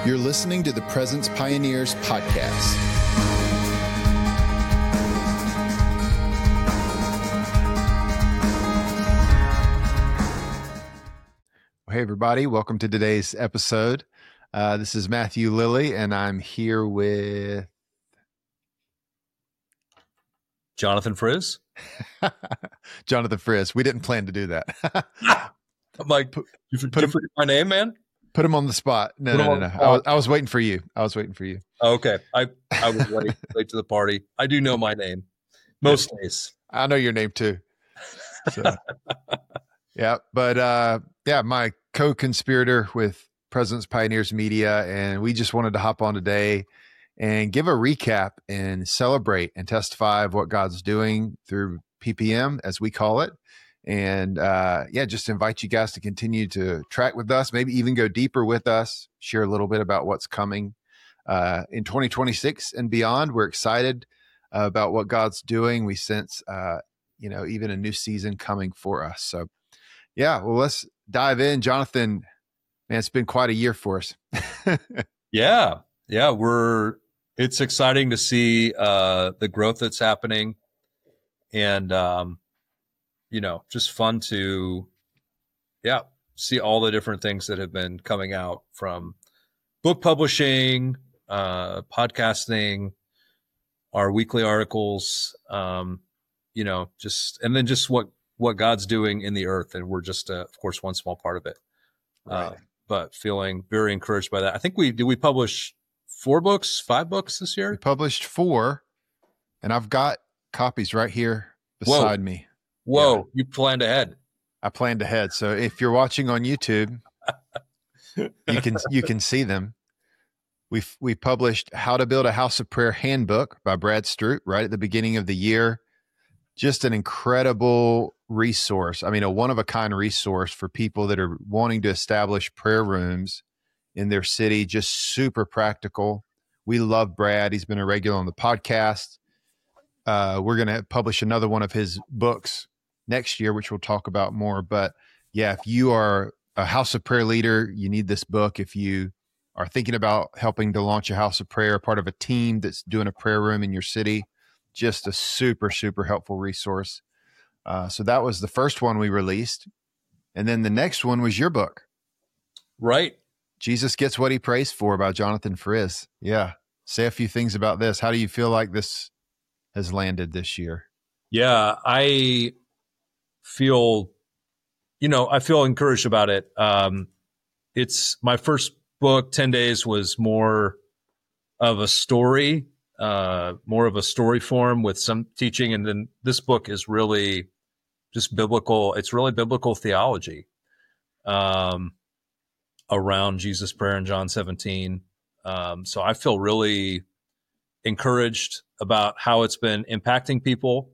You're listening to the Presence Pioneers podcast. Hey, everybody. Welcome to today's episode. This is Matthew Lilly, and I'm here with Jonathan Friz. Jonathan Friz. We didn't plan to do that. I'm like, you forget my name, man? Put him on the spot. No. I was waiting for you. Okay. I was late to the party. I do know my name most days. I know your name too. So, yeah. But my co-conspirator with Presence Pioneers Media. And we just wanted to hop on today and give a recap and celebrate and testify of what God's doing through PPM, as we call it. And just invite you guys to continue to track with us, maybe even go deeper with us, share a little bit about what's coming in 2026 and beyond. We're excited about what God's doing. We sense, even a new season coming for us. So, let's dive in. Jonathan, man, it's been quite a year for us. Yeah. It's exciting to see the growth that's happening, and just fun to, see all the different things that have been coming out from book publishing, podcasting, our weekly articles, and then just what God's doing in the earth. And we're just, of course, one small part of it, Right. But feeling very encouraged by that. I think we publish 5 books this year? We published 4, and I've got copies right here beside me. Whoa, Yeah. You planned ahead. I planned ahead. So if you're watching on YouTube, you can see them. We published How to Build a House of Prayer Handbook by Brad Stroop right at the beginning of the year. Just an incredible resource. I mean, a one-of-a-kind resource for people that are wanting to establish prayer rooms in their city. Just super practical. We love Brad. He's been a regular on the podcast. We're going to publish another one of his books next year, which we'll talk about more. But if you are a house of prayer leader, you need this book. If you are thinking about helping to launch a house of prayer, part of a team that's doing a prayer room in your city, just a super, super helpful resource. So that was the first one we released. And then the next one was your book. Right. Jesus Gets What He Prays For by Jonathan Friz. Yeah. Say a few things about this. How do you feel like this has landed this year? Yeah, I feel encouraged about it. It's my first book. 10 Days was more of a story form with some teaching. And then this book is really just biblical. It's really biblical theology around Jesus' prayer in John 17. So I feel really encouraged about how it's been impacting people.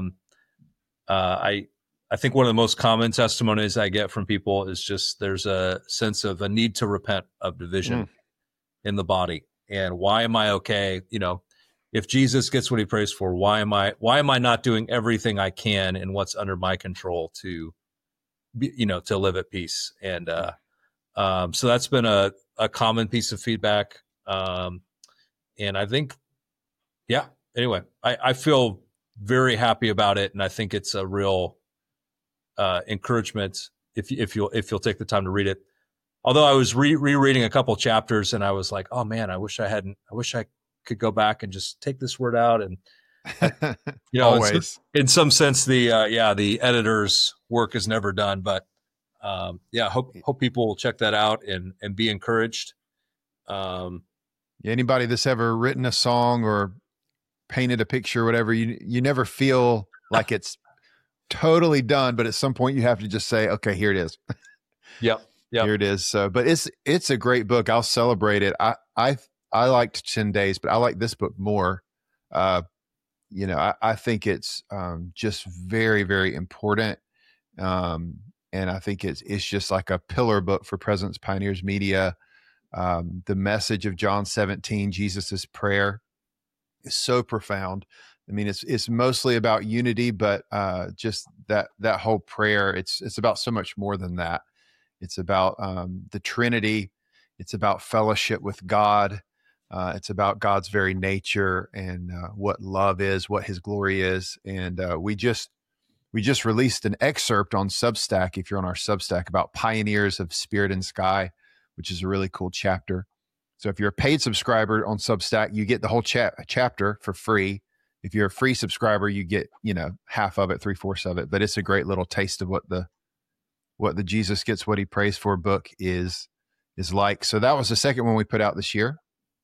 I think one of the most common testimonies I get from people is just there's a sense of a need to repent of division in the body. And why am I okay? If Jesus gets what he prays for, why am I not doing everything I can and what's under my control to live at peace? And so that's been a common piece of feedback. And I think, anyway, I feel very happy about it. And I think it's a real encouragement if you'll take the time to read it. Although I was rereading a couple chapters and I was like, oh man, I wish I could go back and just take this word out. And Always. in some sense, the editor's work is never done, but hope people will check that out and be encouraged. Anybody that's ever written a song or painted a picture or whatever, you never feel like it's totally done, but at some point you have to just say, okay, here it is. Yep. Here it is. So, but it's a great book. I'll celebrate it. I liked 10 Days, but I like this book more. I think it's just very, very important. And I think it's just like a pillar book for Presence Pioneers Media. The message of John 17, Jesus's prayer, is so profound. I mean, it's mostly about unity, but just that whole prayer, it's about so much more than that. It's about the Trinity It's about fellowship with God. It's about God's very nature and what love is, what His glory is. And we just released an excerpt on Substack, if you're on our Substack, about Pioneers of Spirit and Sky, which is a really cool chapter. So if you're a paid subscriber on Substack, you get the whole chapter for free. If you're a free subscriber, you get, half of it, 3/4 of it. But it's a great little taste of what the Jesus Gets What He Prays For book is like. So that was the second one we put out this year.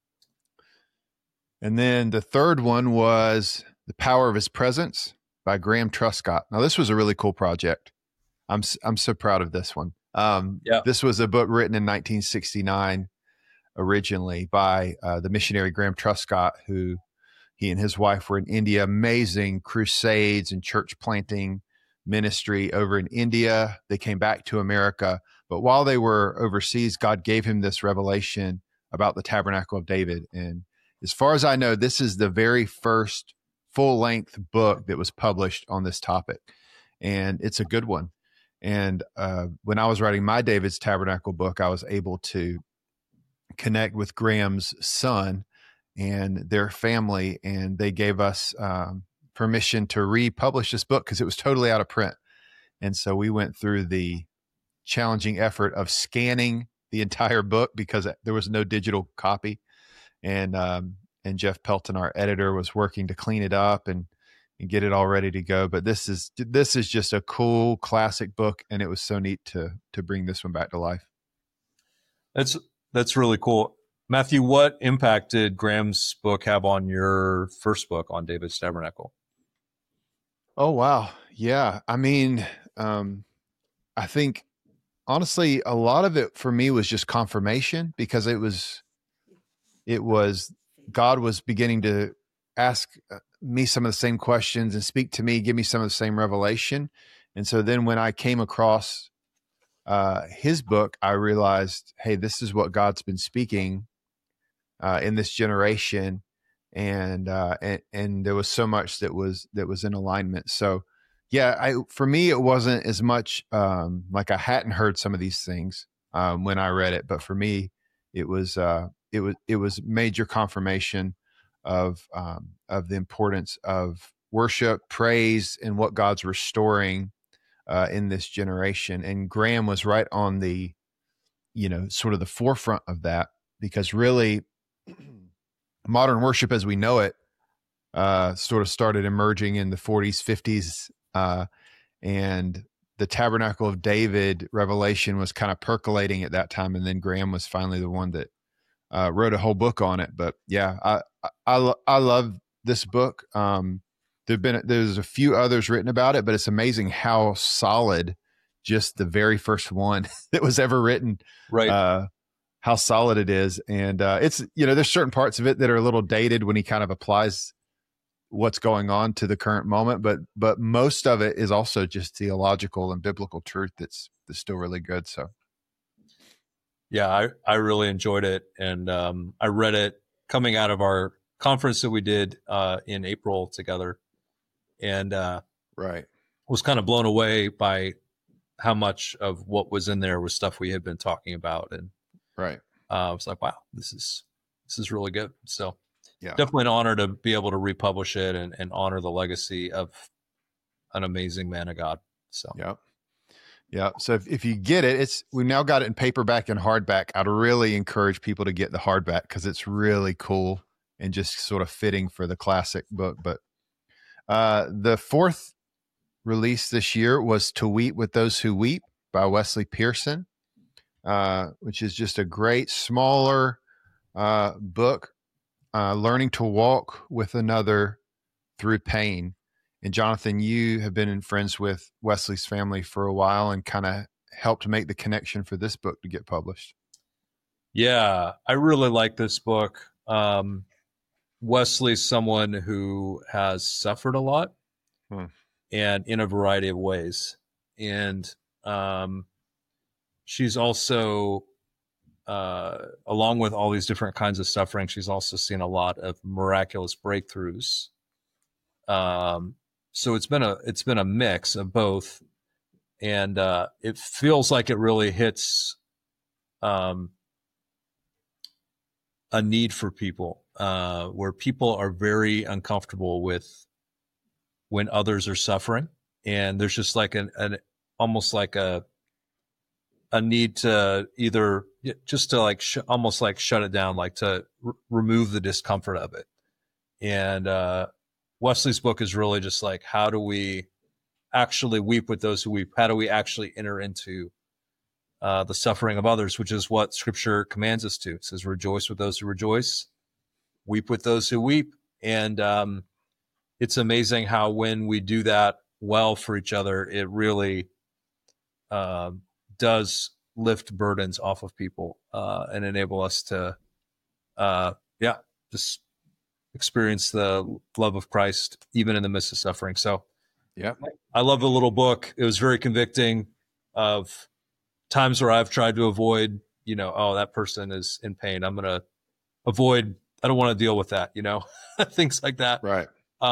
And then the third one was The Power of His Presence by Graham Truscott. Now, this was a really cool project. I'm so proud of this one. This was a book written in 1969 originally by the missionary Graham Truscott, who he and his wife were in India. Amazing crusades and church planting ministry over in India. They came back to America. But while they were overseas, God gave him this revelation about the Tabernacle of David. And as far as I know, this is the very first full-length book that was published on this topic. And it's a good one. And when I was writing my David's Tabernacle book, I was able to connect with Graham's son and their family, and they gave us permission to republish this book because it was totally out of print. And so we went through the challenging effort of scanning the entire book because there was no digital copy. And Jeff Pelton, our editor, was working to clean it up and get it all ready to go. But this is just a cool classic book, and it was so neat to bring this one back to life. That's really cool. Matthew, what impact did Graham's book have on your first book on David's Tabernacle? Oh, wow. Yeah. I mean, I think honestly, a lot of it for me was just confirmation, because it was God was beginning to ask me some of the same questions and speak to me, give me some of the same revelation. And so then when I came across his book, I realized, hey, this is what God's been speaking in this generation. And there was so much that was in alignment. So yeah, for me, it wasn't as much like I hadn't heard some of these things when I read it, but for me, it was major confirmation of the importance of worship, praise, and what God's restoring in this generation. And Graham was right on the, sort of the forefront of that, because really modern worship as we know it sort of started emerging in the 40s, 50s, and the Tabernacle of David revelation was kind of percolating at that time. And then Graham was finally the one that wrote a whole book on it. But yeah, I love this book. There's a few others written about it, but it's amazing how solid just the very first one that was ever written, right? How solid it is. And it's, there's certain parts of it that are a little dated when he kind of applies what's going on to the current moment, but most of it is also just theological and biblical truth that's still really good. So yeah, I really enjoyed it. And I read it coming out of our conference that we did in April together, and was kind of blown away by how much of what was in there was stuff we had been talking about. And I was like, wow, this is really good. So yeah, definitely an honor to be able to republish it and honor the legacy of an amazing man of God. So yeah. So if you get it, we've now got it in paperback and hardback. I'd really encourage people to get the hardback because it's really cool and just sort of fitting for the classic book. But the fourth release this year was To Weep with Those Who Weep by Wesley Pearson, which is just a great, smaller book, learning to walk with another through pain. And Jonathan, you have been friends with Wesley's family for a while and kind of helped make the connection for this book to get published. Yeah, I really like this book. Wesley's someone who has suffered a lot and in a variety of ways. And she's also, along with all these different kinds of suffering, she's also seen a lot of miraculous breakthroughs. So it's been a mix of both, and it feels like it really hits a need for people, where people are very uncomfortable with when others are suffering. And there's just like an almost like a need to either just to like almost like shut it down, like to remove the discomfort of it. And Wesley's book is really just like, how do we actually weep with those who weep? How do we actually enter into the suffering of others, which is what Scripture commands us to. It says, rejoice with those who rejoice, weep with those who weep. And it's amazing how when we do that well for each other, it really does lift burdens off of people and enable us to, just experience the love of Christ, even in the midst of suffering. So, yeah, I love the little book. It was very convicting of times where I've tried to avoid, oh, that person is in pain. I'm going to avoid, I don't want to deal with that, things like that. Right.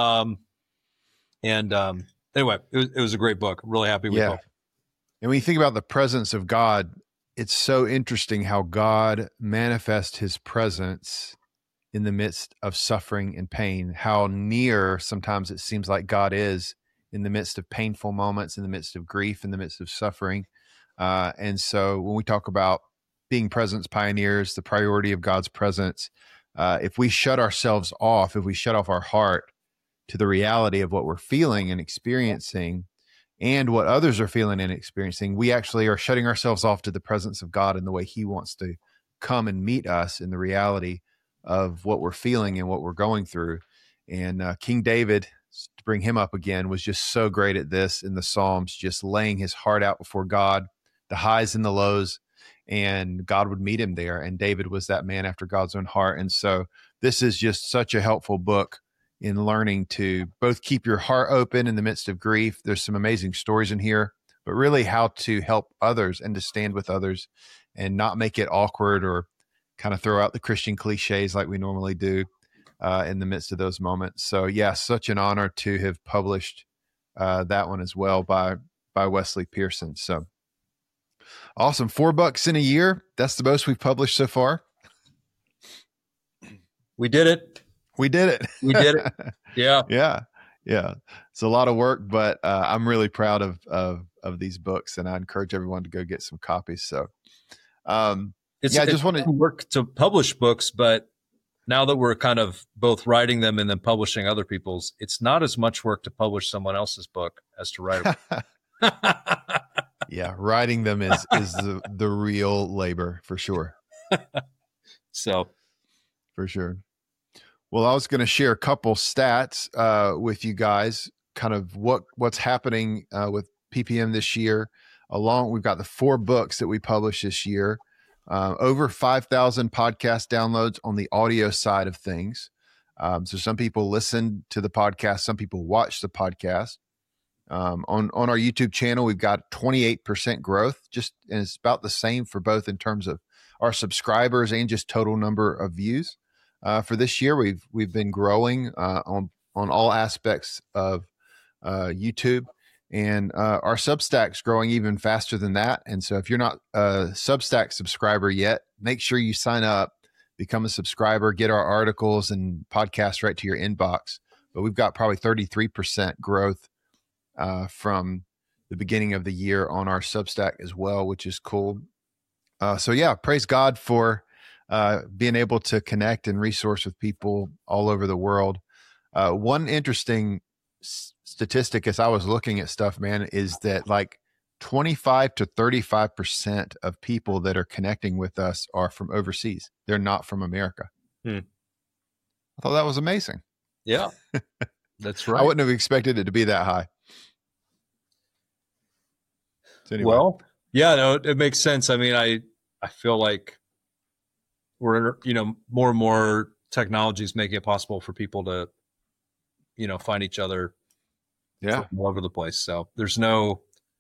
Anyway, it was a great book. I'm really happy with it. And when you think about the presence of God, it's so interesting how God manifests his presence in the midst of suffering and pain, how near sometimes it seems like God is in the midst of painful moments, in the midst of grief, in the midst of suffering. And so when we talk about being presence pioneers, the priority of God's presence, if we shut ourselves off, if we shut off our heart to the reality of what we're feeling and experiencing and what others are feeling and experiencing, we actually are shutting ourselves off to the presence of God in the way he wants to come and meet us in the reality of what we're feeling and what we're going through. And King David, to bring him up again, was just so great at this in the Psalms, just laying his heart out before God, the highs and the lows, and God would meet him there. And David was that man after God's own heart. And so this is just such a helpful book in learning to both keep your heart open in the midst of grief. There's some amazing stories in here, but really how to help others and to stand with others and not make it awkward or kind of throw out the Christian cliches like we normally do in the midst of those moments. So yeah, such an honor to have published that one as well by Wesley Pearson. So awesome. $4 in a year. That's the most we've published so far. We did it. We did it. We did it. Yeah. Yeah. It's a lot of work, but I'm really proud of these books, and I encourage everyone to go get some copies. So, I just want to work to publish books, but now that we're kind of both writing them and then publishing other people's, it's not as much work to publish someone else's book as to write it. Yeah, writing them is the real labor for sure. So, for sure. Well, I was going to share a couple stats with you guys, kind of what's happening with PPM this year. We've got the 4 books that we published this year, over 5,000 podcast downloads on the audio side of things. So some people listen to the podcast, some people watch the podcast. On our YouTube channel, we've got 28% growth, and it's about the same for both in terms of our subscribers and just total number of views. For this year, we've been growing on all aspects of YouTube, and our Substack's growing even faster than that. And so if you're not a Substack subscriber yet, make sure you sign up, become a subscriber, get our articles and podcasts right to your inbox. But we've got probably 33% growth from the beginning of the year on our Substack as well, which is cool. So yeah, praise God for being able to connect and resource with people all over the world. One interesting statistic as I was looking at stuff, man, is that like 25 to 35% of people that are connecting with us are from overseas. They're not from America. I thought that was amazing. Yeah, that's right. I wouldn't have expected it to be that high. So anyway. Well, yeah, no, it makes sense. I mean, I feel like we're, more and more technology is making it possible for people to, find each other from all over the place. So there's no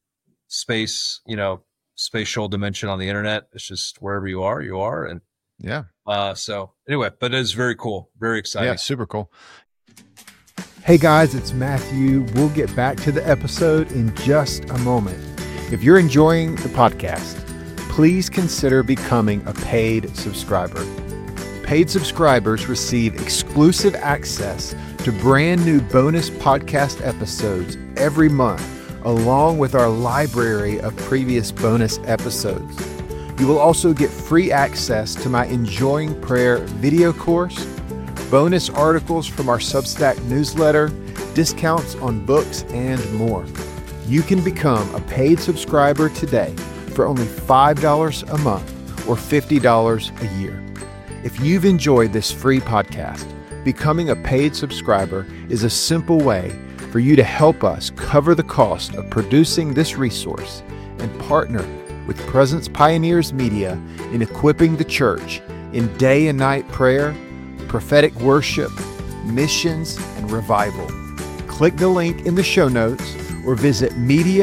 spatial dimension on the internet. It's just wherever you are. And so anyway, but it's very cool. Very exciting. Yeah, super cool. Hey guys, it's Matthew. We'll get back to the episode in just a moment. If you're enjoying the podcast, please consider becoming a paid subscriber. paid subscribers receive exclusive access to brand new bonus podcast episodes every month, along with our library of previous bonus episodes. You will also get free access to my Enjoying Prayer video course, bonus articles from our Substack newsletter, discounts on books, and more. You can become a paid subscriber today for only $5 a month or $50 a year. If you've enjoyed this free podcast, becoming a paid subscriber is a simple way for you to help us cover the cost of producing this resource and partner with Presence Pioneers Media in equipping the church in day and night prayer, prophetic worship, missions, and revival. Click the link in the show notes or visit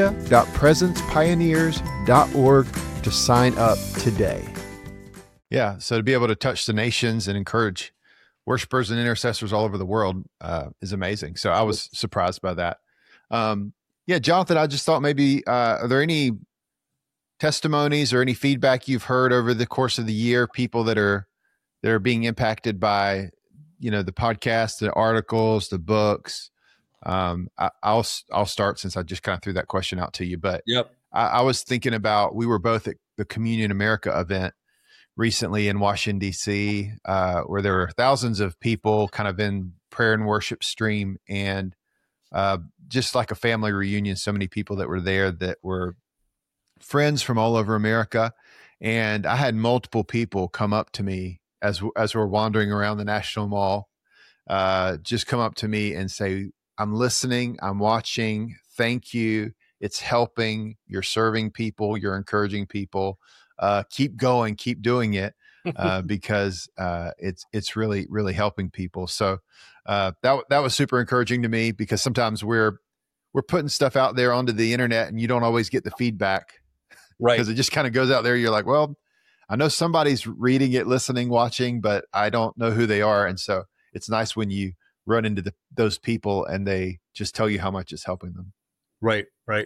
media.presencepioneers.org to sign up today. Yeah, so to be able to touch the nations and encourage worshipers and intercessors all over the world is amazing. So I was surprised by that. Yeah, Jonathan, I just thought maybe, are there any testimonies or any feedback you've heard over the course of the year, people that are being impacted by, the podcast, the articles, the books? I'll start since I just kind of threw that question out to you, but Yep. I was thinking about, we were both at the Communion America event recently in Washington, D.C., where there were thousands of people kind of in prayer and worship stream, and just like a family reunion, so many people that were there that were friends from all over America. And I had multiple people come up to me as we're wandering around the National Mall, just come up to me and say, I'm listening, I'm watching, thank you. It's helping. You're serving people, you're encouraging people. Keep going, keep doing it, because it's really, really helping people. So that was super encouraging to me, because sometimes we're putting stuff out there onto the internet and you don't always get the feedback, Right. Because it just kind of goes out there. You're like, well, I know somebody's reading it, listening, watching, but I don't know who they are. And so it's nice when you run into those people and they just tell you how much it's helping them. Right.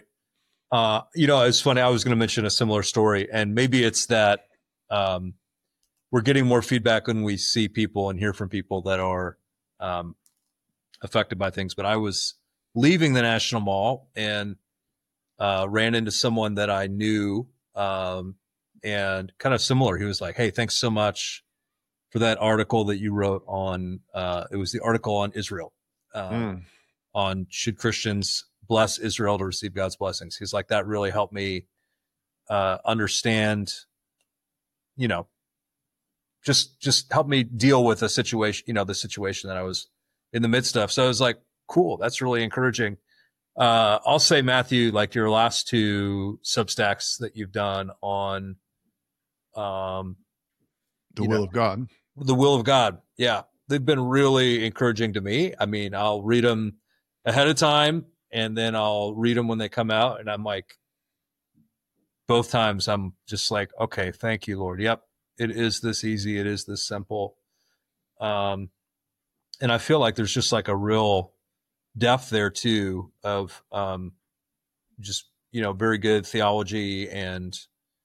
It's funny. I was going to mention a similar story, and maybe it's that we're getting more feedback when we see people and hear from people that are affected by things. But I was leaving the National Mall and ran into someone that I knew, and kind of similar. He was like, "Hey, thanks so much for that article that you wrote on." It was the article on Israel, on should Christians bless Israel to receive God's blessings. He's like, that really helped me understand, just help me deal with a situation, the situation that I was in the midst of. So I was like, cool, that's really encouraging. I'll say, Matthew, like your last two Substacks that you've done on the will of God. The will of God. Yeah. They've been really encouraging to me. I mean, I'll read them ahead of time, and then I'll read them when they come out. And I'm like, both times I'm just like, okay, thank you, Lord. Yep. It is this easy. It is this simple. And I feel like there's just like a real depth there too of just, very good theology. And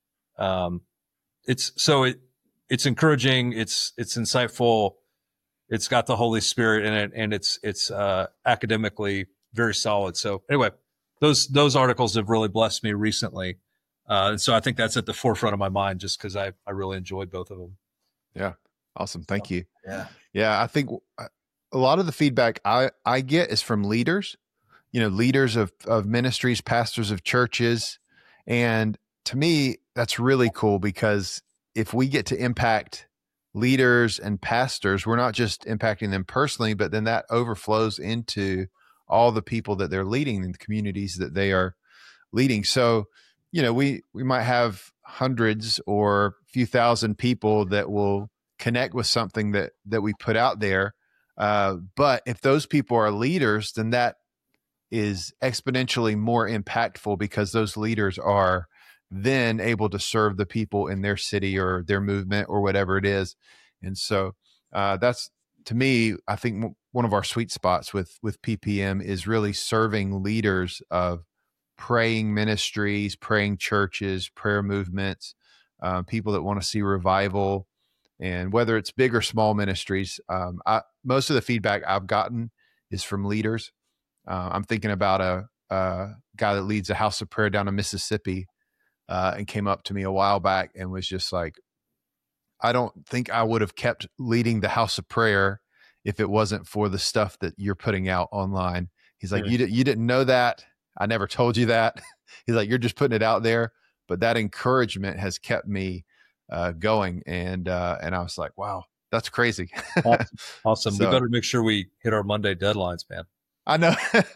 it's encouraging. It's insightful. It's got the Holy Spirit in it, and it's academically very solid. So anyway, those articles have really blessed me recently. And so I think that's at the forefront of my mind, just because I really enjoyed both of them. Yeah. Awesome. Thank you. Yeah. Yeah. I think a lot of the feedback I get is from leaders, leaders of ministries, pastors of churches. And to me, that's really cool, because if we get to impact leaders and pastors, we're not just impacting them personally, but then that overflows into all the people that they're leading in the communities that they are leading. So, we might have hundreds or a few thousand people that will connect with something that we put out there. But if those people are leaders, then that is exponentially more impactful, because those leaders are then able to serve the people in their city or their movement or whatever it is. And so that's, to me, I think one of our sweet spots with PPM is really serving leaders of praying ministries, praying churches, prayer movements, people that want to see revival, And whether it's big or small ministries, most of the feedback I've gotten is from leaders. I'm thinking about a guy that leads a house of prayer down in Mississippi, and came up to me a while back and was just like, I don't think I would have kept leading the house of prayer if it wasn't for the stuff that you're putting out online. He's like, you didn't know that. I never told you that. He's like, you're just putting it out there. But that encouragement has kept me going. And I was like, wow, that's crazy. Awesome. So, we better make sure we hit our Monday deadlines, man. I know.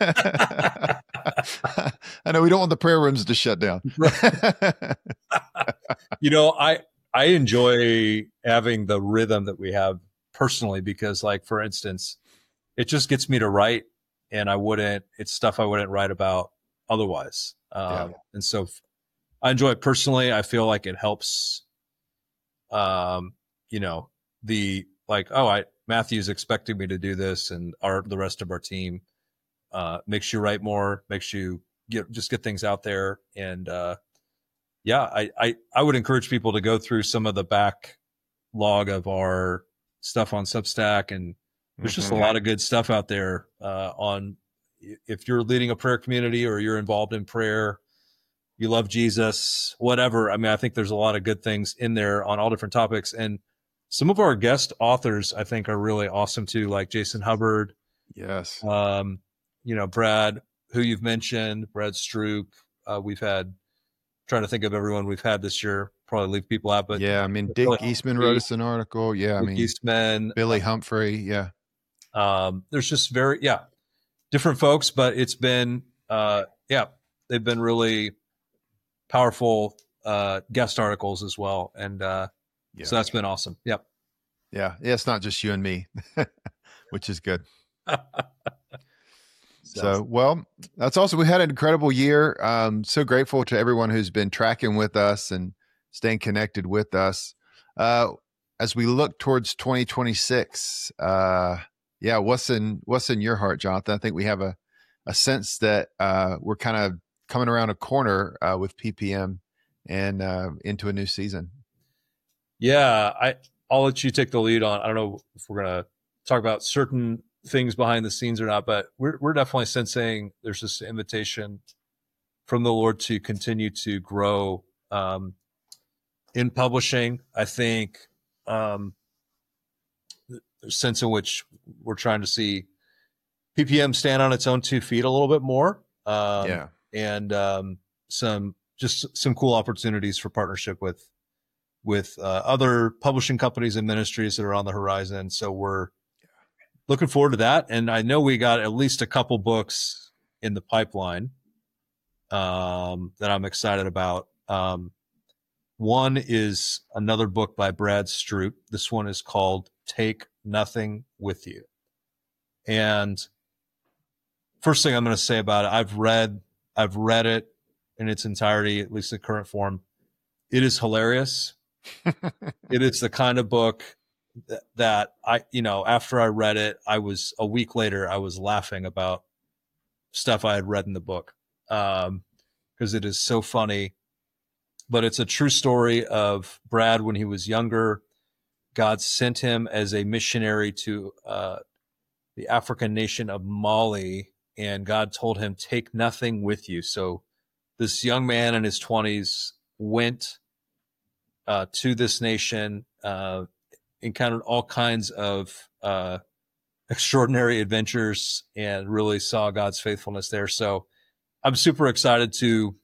I know we don't want the prayer rooms to shut down. I enjoy having the rhythm that we have personally, because like, for instance, it just gets me to write, and it's stuff I wouldn't write about otherwise. And so I enjoy it personally. I feel like it helps, Matthew's expecting me to do this, and the rest of our team, makes you write more, makes you get things out there. And, I would encourage people to go through some of the backlog of our stuff on Substack, and there's just a lot of good stuff out there, if you're leading a prayer community or you're involved in prayer, you love Jesus, whatever. I mean, I think there's a lot of good things in there on all different topics. And some of our guest authors, I think, are really awesome too, like Jason Hubbard. Yes. Brad, who you've mentioned, Brad Stroop. We've had, trying to think of everyone we've had this year, probably leave people out, but yeah, I mean, Dick Eastman wrote us an article. Yeah. Dick Eastman, Billy Humphrey. Yeah. There's just different folks, but it's been, they've been really powerful, guest articles as well. And, so that's been awesome. Yep. Yeah. It's not just you and me, which is good. So, well, that's awesome. We had an incredible year. So grateful to everyone who's been tracking with us and staying connected with us. As we look towards 2026, what's in your heart, Jonathan? I think we have a sense that we're kind of coming around a corner with PPM and into a new season. Yeah, I'll let you take the lead on. I don't know if we're going to talk about certain things behind the scenes or not, but we're definitely sensing there's this invitation from the Lord to continue to grow in publishing. I think there's a sense in which we're trying to see PPM stand on its own 2 feet a little bit more. And some cool opportunities for partnership with other publishing companies and ministries that are on the horizon. So we're looking forward to that. And I know we got at least a couple books in the pipeline that I'm excited about. One is another book by Brad Stroop. This one is called Take Nothing With You. And first thing I'm going to say about it, I've read it in its entirety, at least the current form. It is hilarious. It is the kind of book that after I read it, a week later, I was laughing about stuff I had read in the book. Because it is so funny, but it's a true story of Brad when he was younger. God sent him as a missionary to the African nation of Mali, and God told him, take nothing with you. So this young man in his 20s went to this nation, encountered all kinds of extraordinary adventures, and really saw God's faithfulness there. So I'm super excited to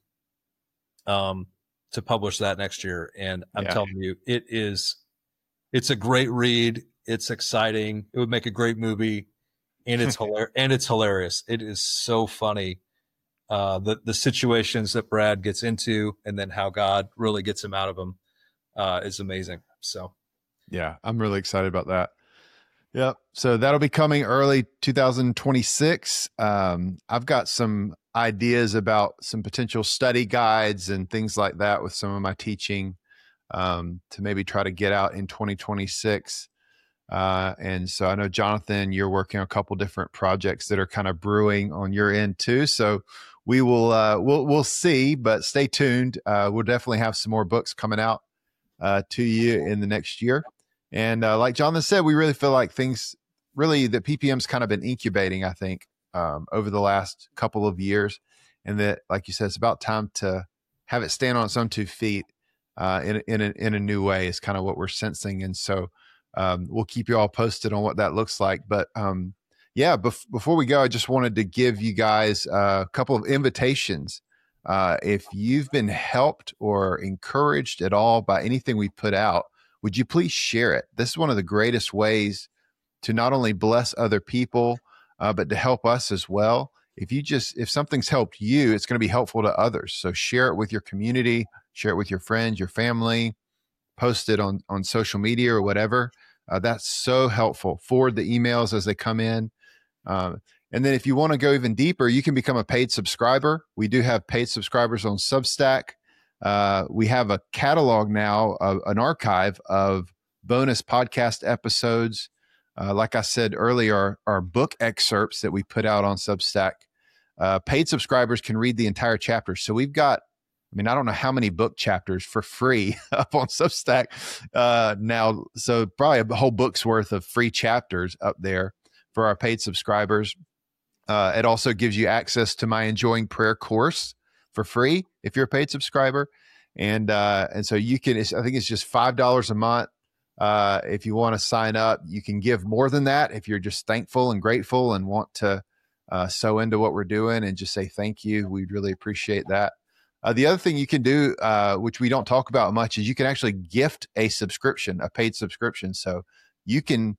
publish that next year. And I'm telling you, it's a great read. It's exciting. It would make a great movie, and it's hilarious. It is so funny. The situations that Brad gets into, and then how God really gets him out of them, is amazing. So, yeah, I'm really excited about that. Yep. So that'll be coming early 2026. I've got some ideas about some potential study guides and things like that with some of my teaching, to maybe try to get out in 2026. And so I know, Jonathan, you're working on a couple different projects that are kind of brewing on your end too. So we will, we'll see, but stay tuned. We'll definitely have some more books coming out to you in the next year. And like Jonathan said, we really feel like things really that PPM's kind of been incubating, I think, over the last couple of years. And that, like you said, it's about time to have it stand on its own 2 feet in a new way is kind of what we're sensing. And so we'll keep you all posted on what that looks like. But before we go, I just wanted to give you guys a couple of invitations. If you've been helped or encouraged at all by anything we put out, would you please share it? This is one of the greatest ways to not only bless other people, but to help us as well. If something's helped you, it's going to be helpful to others. So share it with your community, share it with your friends, your family, post it on social media or whatever. That's so helpful. Forward the emails as they come in. And then if you want to go even deeper, you can become a paid subscriber. We do have paid subscribers on Substack. We have a catalog now, an archive of bonus podcast episodes. Like I said earlier, our book excerpts that we put out on Substack. Paid subscribers can read the entire chapter. So we've got, I don't know how many book chapters for free up on Substack now. So probably a whole book's worth of free chapters up there for our paid subscribers. It also gives you access to my Enjoying Prayer course for free if you're a paid subscriber. And so you can, I think it's just $5 a month. If you want to sign up, you can give more than that if you're just thankful and grateful and want to sow into what we're doing and just say thank you. We'd really appreciate that. The other thing you can do, which we don't talk about much, is you can actually gift a subscription, a paid subscription. So you can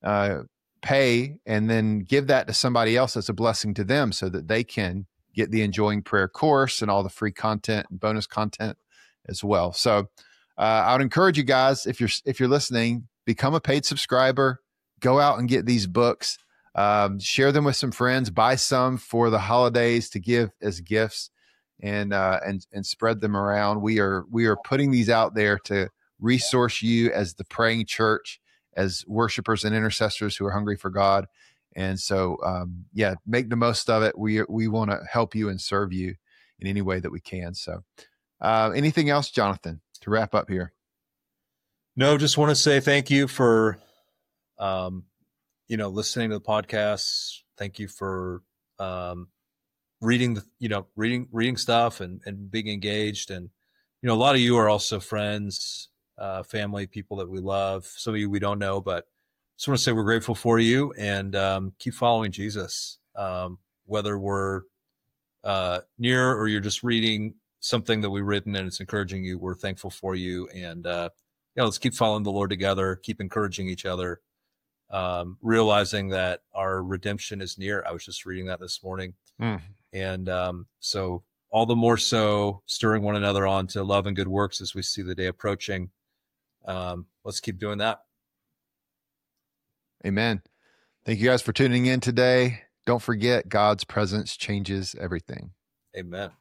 pay and then give that to somebody else that's a blessing to them so that they can get the Enjoying Prayer course and all the free content and bonus content as well. So I would encourage you guys, if you're listening, become a paid subscriber, go out and get these books, share them with some friends, buy some for the holidays to give as gifts, and spread them around. We are putting these out there to resource you as the praying church, as worshipers and intercessors who are hungry for God. And so, make the most of it. We want to help you and serve you in any way that we can. So, anything else, Jonathan, to wrap up here? No, just want to say thank you for, listening to the podcast. Thank you for, reading stuff and being engaged. And, a lot of you are also friends, family, people that we love. Some of you we don't know, but just want to say we're grateful for you and keep following Jesus. Whether we're near or you're just reading something that we've written and it's encouraging you, we're thankful for you. And let's keep following the Lord together, keep encouraging each other, realizing that our redemption is near. I was just reading that this morning. And so all the more so stirring one another on to love and good works as we see the day approaching. Let's keep doing that. Amen. Thank you guys for tuning in today. Don't forget, God's presence changes everything. Amen.